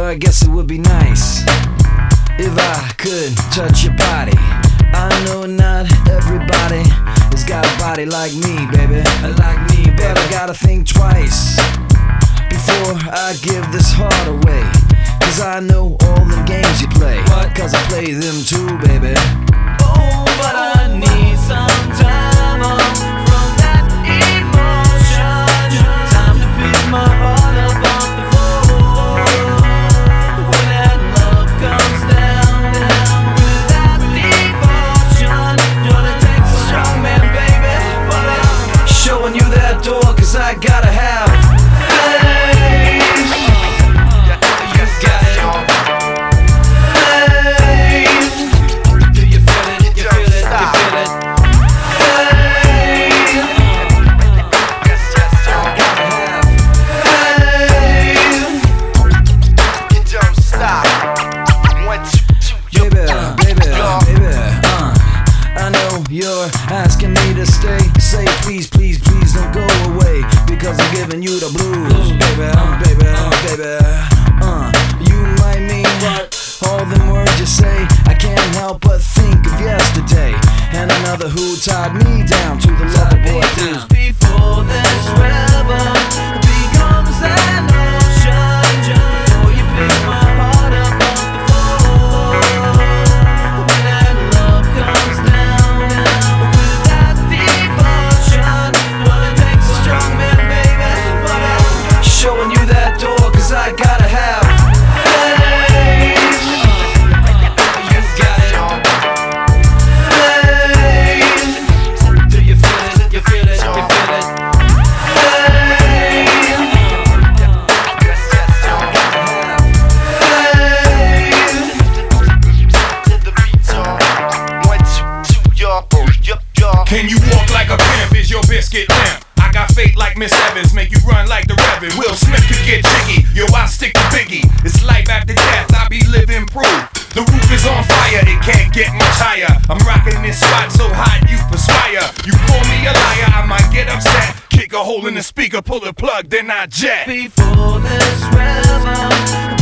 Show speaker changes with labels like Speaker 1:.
Speaker 1: I guess it would be nice if I could touch your body. I know not everybody has got a body like me, baby. Like me, baby. But I gotta think twice before I give this heart away. Cause I know all the games you play. What? Cause I play them too, baby.
Speaker 2: Oh, but I need some time off from that emotion. Time to pick my heart up off the floor. When that love comes down without devotion, it takes a strong man, baby. But I'm
Speaker 1: showing you that door, cause I gotta have you're asking me to stay. Say please, please, please don't go away, because I'm giving you the blues, baby, baby. You might mean all them words you say. I can't help but think of yesterday and another who tied me down to the lover boy blues.
Speaker 2: Before this river becomes an ocean, before you pick my heart up off the floor. When that love comes down without devotion, it takes a strong man, baby. But I'm
Speaker 1: showing you that door, cause I gotta have
Speaker 3: Can you walk like a pimp? Is your biscuit limp? I got fate like Miss Evans, make you run like the Reverend. Will Smith could get jiggy, yo, I stick to Biggie. It's life after death, I be living proof. The roof is on fire, it can't get much higher. I'm rocking this spot so hot you perspire. You call me a liar, I might get upset. Kick a hole in the speaker, pull the plug, then I jet.
Speaker 2: before this river